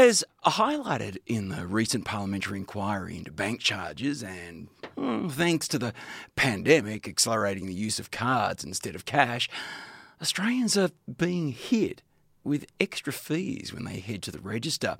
As highlighted in the recent parliamentary inquiry into bank charges and, thanks to the pandemic accelerating the use of cards instead of cash, Australians are being hit with extra fees when they head to the register.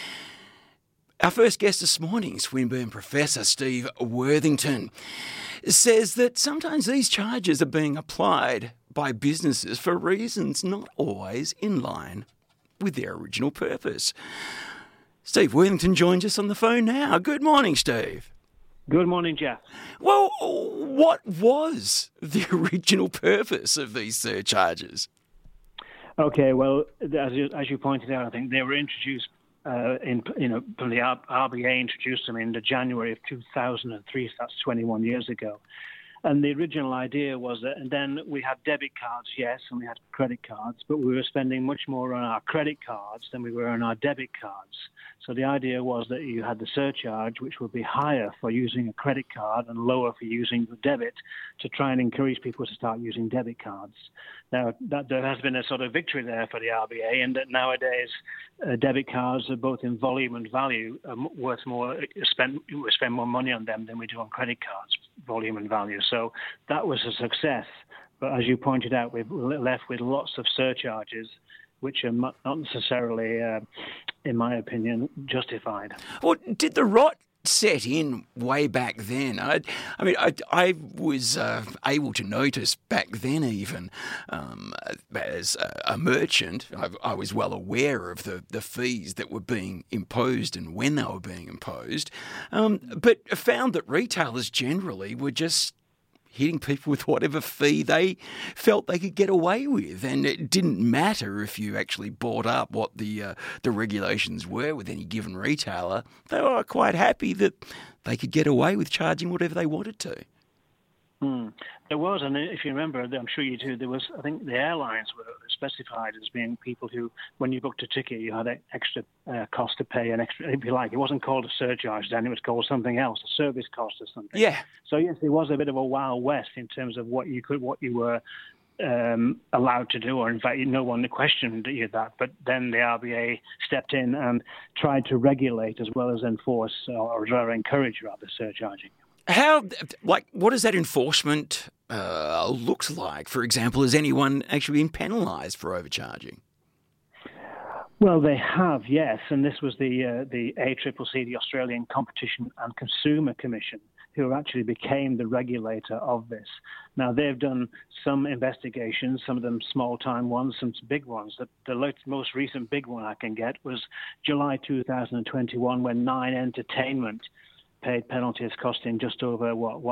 Our first guest this morning, Swinburne Professor Steve Worthington, says that sometimes these charges are being applied by businesses for reasons not always in line with their original purpose. Steve Worthington joins us on the phone now. Good morning, Steve. Good morning, Jeff. Well, what was the original purpose of these surcharges? Okay, well, as you pointed out, I think they were introduced from the RBA introduced them in January of 2003, so that's 21 years ago. And the original idea was that, and then we had debit cards, yes, and we had credit cards, but we were spending much more on our credit cards than we were on our debit cards. So the idea was that you had the surcharge, which would be higher for using a credit card and lower for using the debit, to try and encourage people to start using debit cards. Now, there has been a sort of victory there for the RBA, and that nowadays debit cards are both in volume and value worth more. We spend more money on them than we do on credit cards, volume and value. So that was a success. But as you pointed out, we've left with lots of surcharges, which are not necessarily, in my opinion, justified. Well, did the rot set in way back then? I was able to notice back then, even as a merchant, I was well aware of the fees that were being imposed and when they were being imposed, but found that retailers generally were just hitting people with whatever fee they felt they could get away with. And it didn't matter if you actually brought up what the regulations were with any given retailer. They were quite happy that they could get away with charging whatever they wanted to. There was, and if you remember, I'm sure you do, there was, I think the airlines were specified as being people who, when you booked a ticket, you had an extra cost to pay, an extra, if you like. It wasn't called a surcharge then, it was called something else, a service cost or something. Yeah. So yes, it was a bit of a Wild West in terms of what you were allowed to do, or in fact, no one questioned that. But then the RBA stepped in and tried to regulate as well as enforce, or encourage rather, surcharging. What does that enforcement looks like? For example, has anyone actually been penalised for overcharging? Well, they have, yes, and this was the ACCC, the Australian Competition and Consumer Commission, who actually became the regulator of this. Now, they've done some investigations, some of them small-time ones, some big ones. The most recent big one I can get was July 2021, when Nine Entertainment paid penalties costing just over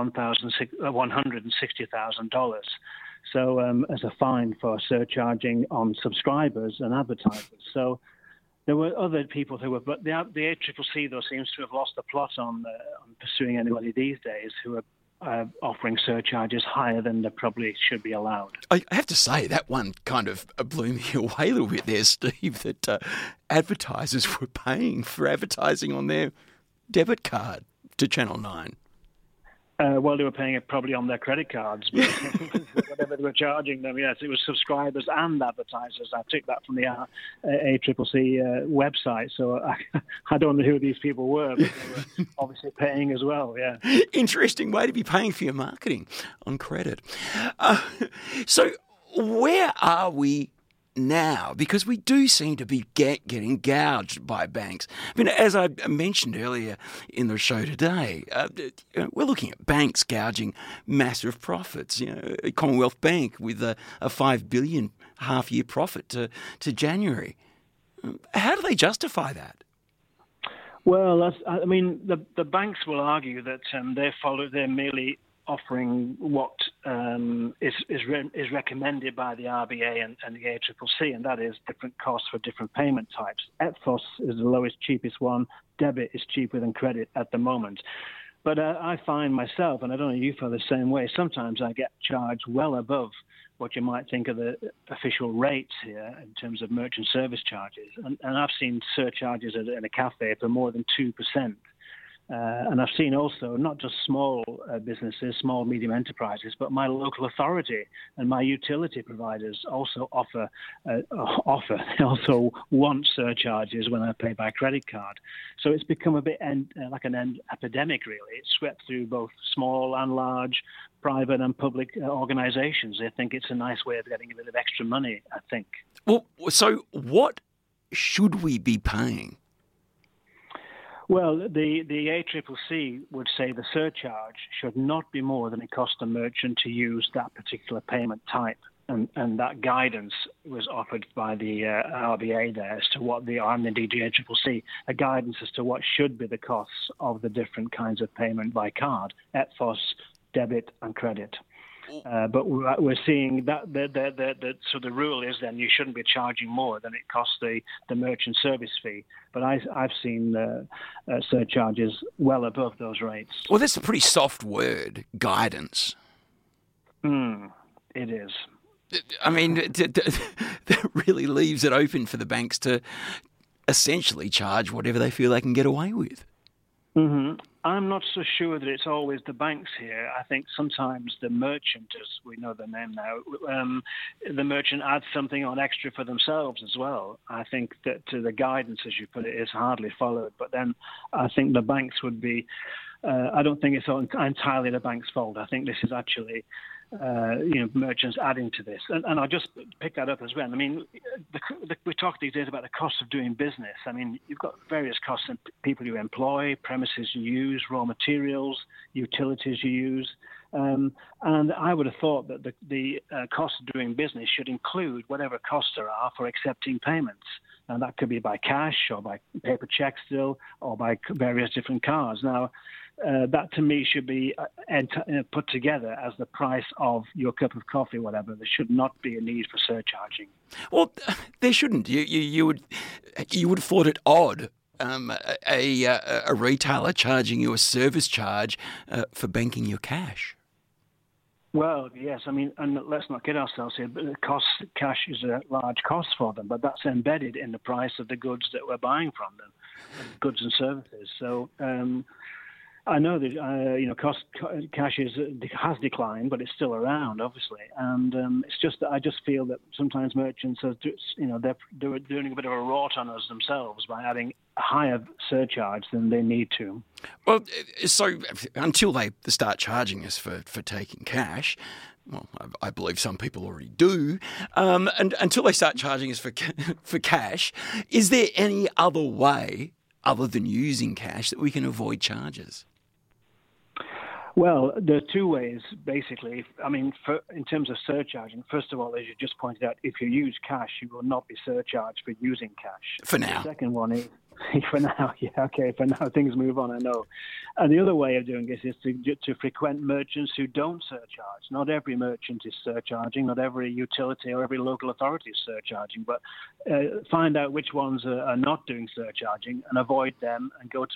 $160,000. So as a fine for surcharging on subscribers and advertisers. So there were other people who were, but the ACCC though seems to have lost the plot on pursuing anybody these days who are offering surcharges higher than they probably should be allowed. I have to say that one kind of blew me away a little bit there, Steve. That advertisers were paying for advertising on their debit card to Channel 9. Well, they were paying it probably on their credit cards, but whatever they were charging them. Yes, it was subscribers and advertisers. I took that from the ACCC website, so I don't know who these people were, but they were obviously paying as well, yeah. Interesting way to be paying for your marketing on credit. So where are we now? Because we do seem to be getting gouged by banks. I mean, as I mentioned earlier in the show today, we're looking at banks gouging massive profits. Commonwealth Bank with a $5 billion half-year profit to January. How do they justify that? Well, the banks will argue that they're merely offering what is recommended by the RBA and the ACCC, and that is different costs for different payment types. EFTPOS is the lowest, cheapest one. Debit is cheaper than credit at the moment. But I find myself, and I don't know if you feel the same way, sometimes I get charged well above what you might think of the official rates here in terms of merchant service charges. And I've seen surcharges in a cafe for more than 2%. And I've seen also not just small businesses, small, medium enterprises, but my local authority and my utility providers also they also want surcharges when I pay by credit card. So it's become a bit like an epidemic, really. It's swept through both small and large, private and public organizations. They think it's a nice way of getting a bit of extra money, I think. Well, so what should we be paying? Well, the ACCC would say the surcharge should not be more than it costs a merchant to use that particular payment type. And that guidance was offered by the RBA there as to what and indeed the ACCC, a guidance as to what should be the costs of the different kinds of payment by card, EFTPOS, debit and credit. But we're seeing that so the rule is then you shouldn't be charging more than it costs the merchant service fee. But I've seen surcharges well above those rates. Well, that's a pretty soft word, guidance. It is. I mean, that really leaves it open for the banks to essentially charge whatever they feel they can get away with. Mm-hmm. I'm not so sure that it's always the banks here. I think sometimes the merchant, as we know the name now, the merchant adds something on extra for themselves as well. I think that the guidance, as you put it, is hardly followed. But then I think the banks would be, I don't think it's entirely the bank's fault. I think this is actually merchants adding to this. And I'll just pick that up as well. I mean, we talk these days about the cost of doing business. I mean, you've got various costs in people you employ, premises you use, raw materials, utilities you use. And I would have thought that the cost of doing business should include whatever costs there are for accepting payments. And that could be by cash or by paper check still or by various different cards. Now, that to me should be put together as the price of your cup of coffee, whatever. There should not be a need for surcharging. Well, there shouldn't. You would have thought it odd. A retailer charging you a service charge for banking your cash. Well, yes. I mean, and let's not kid ourselves here. But cash is a large cost for them, but that's embedded in the price of the goods that we're buying from them, goods and services. So. I know that cash has declined, but it's still around, obviously, and it's just that I just feel that sometimes merchants are, they're doing a bit of a rort on us themselves by adding a higher surcharge than they need to. Well, so until they start charging us for taking cash. Well, I believe some people already do. And until they start charging us for cash, is there any other way other than using cash that we can avoid charges? Well, there are two ways, basically. I mean, in terms of surcharging, first of all, as you just pointed out, if you use cash, you will not be surcharged for using cash. For now. The second one is, for now, yeah, okay, for now, things move on, I know. And the other way of doing this is to frequent merchants who don't surcharge. Not every merchant is surcharging, not every utility or every local authority is surcharging, but find out which ones are not doing surcharging and avoid them and go to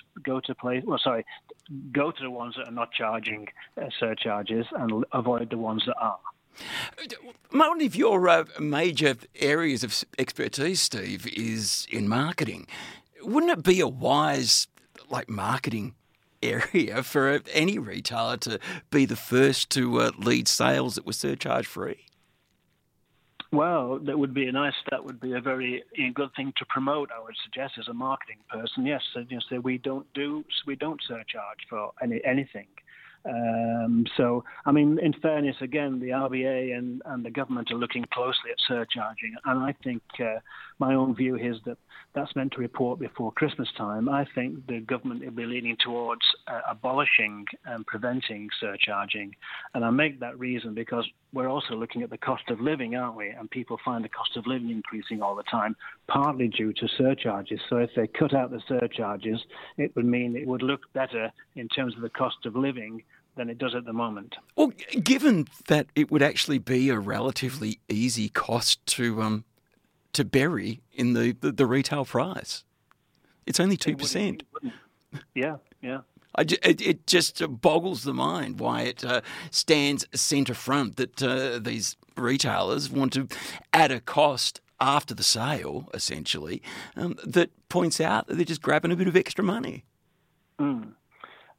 the ones that are not charging surcharges and avoid the ones that are. One of your major areas of expertise, Steve, is in marketing. Wouldn't it be a wise, marketing area for any retailer to be the first to lead sales that were surcharge free? Well, that would be a very good thing to promote. I would suggest as a marketing person, yes. So we don't surcharge for anything. So, I mean, in fairness, again, the RBA and the government are looking closely at surcharging. And I think my own view is that that's meant to report before Christmas time. I think the government will be leaning towards abolishing and preventing surcharging. And I make that reason because we're also looking at the cost of living, aren't we? And people find the cost of living increasing all the time, partly due to surcharges. So if they cut out the surcharges, it would mean it would look better in terms of the cost of living than it does at the moment. Well, given that it would actually be a relatively easy cost to bury in the retail price, it's only 2%. Yeah. It just boggles the mind why it stands centre front that these retailers want to add a cost after the sale, essentially, that points out that they're just grabbing a bit of extra money. Mm.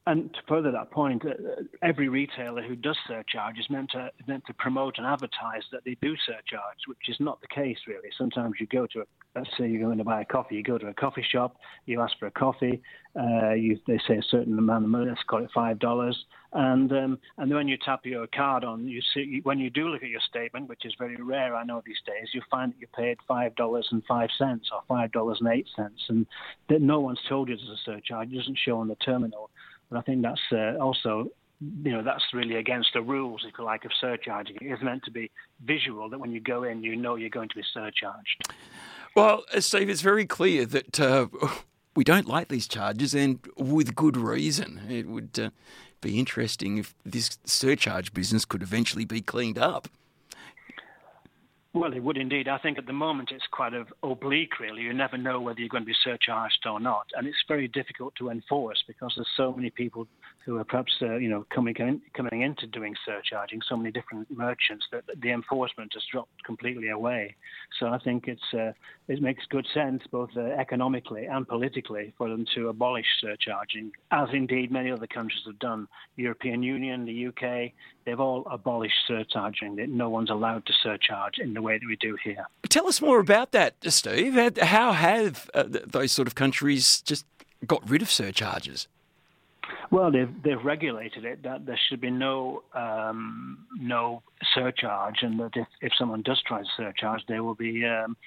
And to further that point, every retailer who does surcharge is meant to promote and advertise that they do surcharge, which is not the case really. Sometimes you go to let's say you're going to buy a coffee, you go to a coffee shop, you ask for a coffee, they say a certain amount of money, let's call it $5, and then when you tap your card on, you see when you do look at your statement, which is very rare, I know these days, you find that you paid $5.05 or $5.08, and that no one's told you there's a surcharge. It doesn't show on the terminal. But I think that's also, that's really against the rules, if you like, of surcharging. It is meant to be visual, that when you go in, you know you're going to be surcharged. Well, Steve, it's very clear that we don't like these charges, and with good reason. It would be interesting if this surcharge business could eventually be cleaned up. Well, it would indeed. I think at the moment it's quite oblique, really. You never know whether you're going to be surcharged or not. And it's very difficult to enforce because there's so many people who are perhaps, coming into doing surcharging, so many different merchants that the enforcement has dropped completely away. So I think it makes good sense, both economically and politically, for them to abolish surcharging, as indeed many other countries have done. European Union, the UK, they've all abolished surcharging. No one's allowed to surcharge in the way that we do here. Tell us more about that, Steve. How have those sort of countries just got rid of surcharges? Well, they've regulated it that there should be no surcharge, and that if someone does try to surcharge, they will be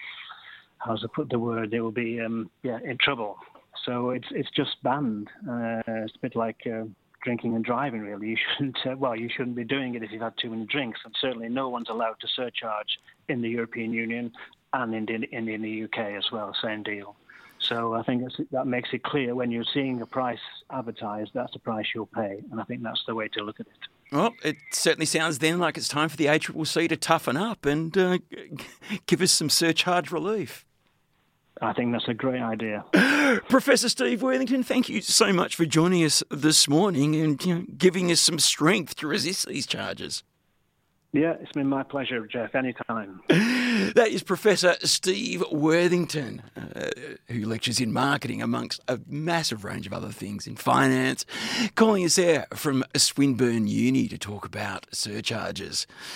they will be in trouble. So it's just banned. It's a bit like drinking and driving, really. You shouldn't be doing it if you've had too many drinks, and certainly no one's allowed to surcharge in the European Union and in the UK as well. Same deal. So I think that makes it clear when you're seeing a price advertised, that's the price you'll pay. And I think that's the way to look at it. Well, it certainly sounds then like it's time for the ACCC to toughen up and give us some surcharge relief. I think that's a great idea. Professor Steve Worthington, thank you so much for joining us this morning and giving us some strength to resist these charges. Yeah, it's been my pleasure, Jeff, anytime. That is Professor Steve Worthington, who lectures in marketing amongst a massive range of other things in finance, calling us there from Swinburne Uni to talk about surcharges.